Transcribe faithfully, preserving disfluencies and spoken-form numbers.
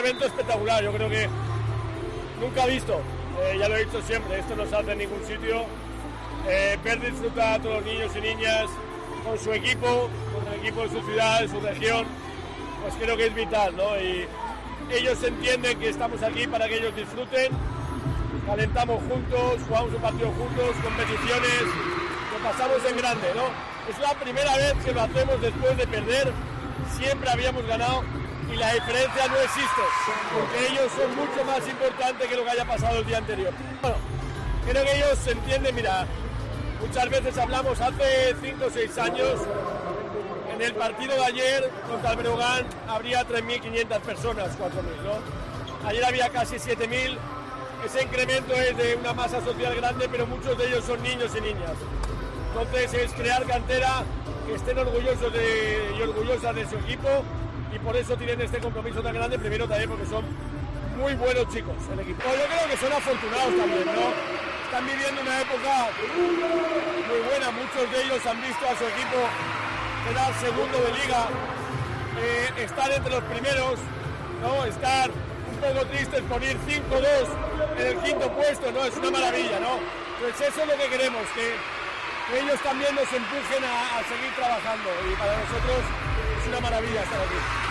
evento espectacular, yo creo que nunca visto, eh, ya lo he dicho siempre, esto no se hace en ningún sitio, eh, ver disfrutar a todos los niños y niñas con su equipo, con el equipo de su ciudad, de su región, pues creo que es vital, ¿no? Y ellos entienden que estamos aquí para que ellos disfruten, calentamos juntos, jugamos un partido juntos, competiciones, lo pasamos en grande, ¿no? Es la primera vez que lo hacemos después de perder, siempre habíamos ganado y la diferencia no existe, porque ellos son mucho más importantes que lo que haya pasado el día anterior. Bueno, creo que ellos entienden, mira, muchas veces hablamos hace cinco o seis años, en el partido de ayer contra el Breogán habría tres mil quinientas personas, cuatro mil, ¿no? Ayer había casi siete mil, ese incremento es de una masa social grande, pero muchos de ellos son niños y niñas. Entonces es crear cantera, que estén orgullosos de, y orgullosas de su equipo, y por eso tienen este compromiso tan grande, primero también porque son muy buenos chicos el equipo. Yo creo que son afortunados también, ¿no? Están viviendo una época muy buena, muchos de ellos han visto a su equipo quedar segundo de liga, eh, estar entre los primeros, ¿no? Estar un poco tristes por ir cinco dos en el quinto puesto, ¿no? Es una maravilla, ¿no? Pues eso es lo que queremos, que, que ellos también nos empujen a, a seguir trabajando, y para nosotros es una maravilla estar aquí.